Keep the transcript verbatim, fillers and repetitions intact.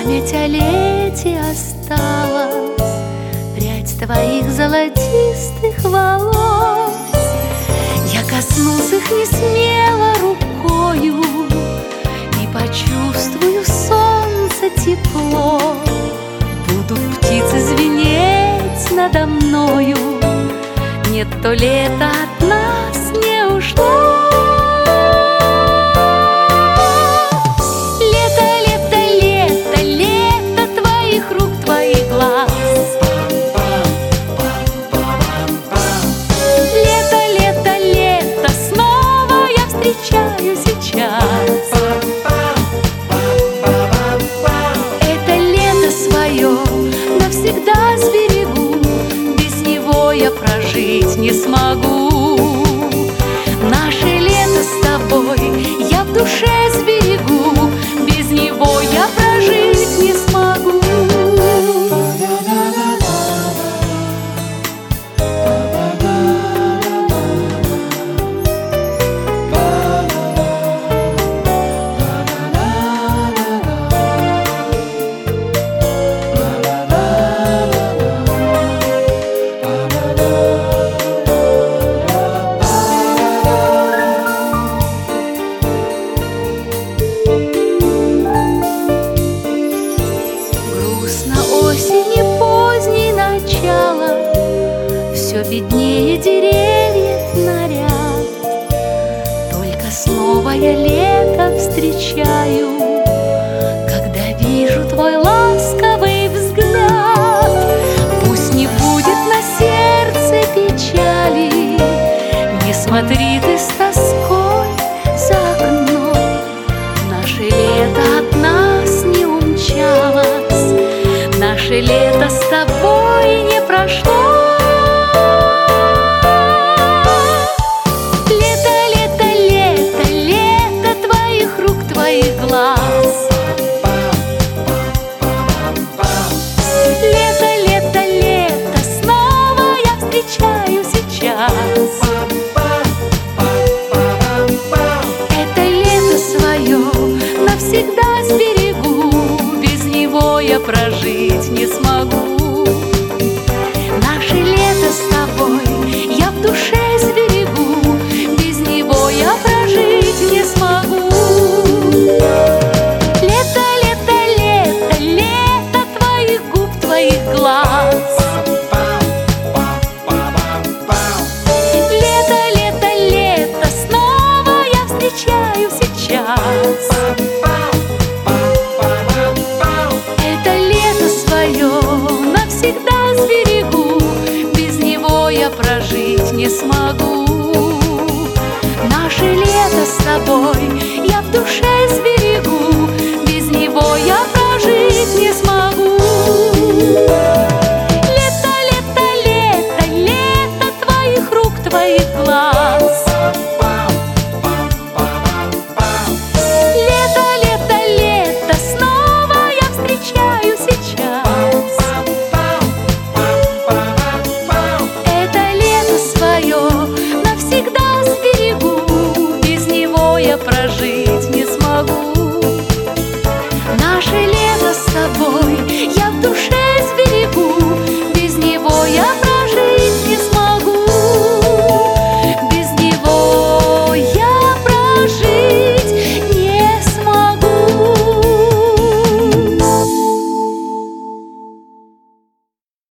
Память о лете осталась, прядь твоих золотистых волос. Я коснулся их не смело рукою и почувствую солнце тепло. Будут птицы звенеть надо мною, нет, то лето от нас не ушло. Встречаю сейчас это лето свое, навсегда сберегу, без него я прожить не смогу. Наше лето с тобой я в душе сберегу, без него я прожить не смогу. Осени поздней начало, все беднее деревьев наряд. Только снова я лето встречаю, когда вижу твой ласковый взгляд. Пусть не будет на сердце печали, не смотри ты с тоской за окном. Наше лето от нас не умчалось, наше лето с тобой не прошло. Лето, лето, лето, лето твоих рук, твоих глаз. Лето, лето, лето, снова я встречаю сейчас. Это лето свое навсегда сберегу, без него я прожить не смогу. Наше лето с тобой я в душе сберегу, без него я прожить не смогу. Лето, лето, лето, лето твоих губ, твоих глаз. Лето, лето, лето, снова я встречаю сейчас. Навсегда сберегу, без него я прожить не смогу. Наше лето с тобой я в душе сберегу, без него я прожить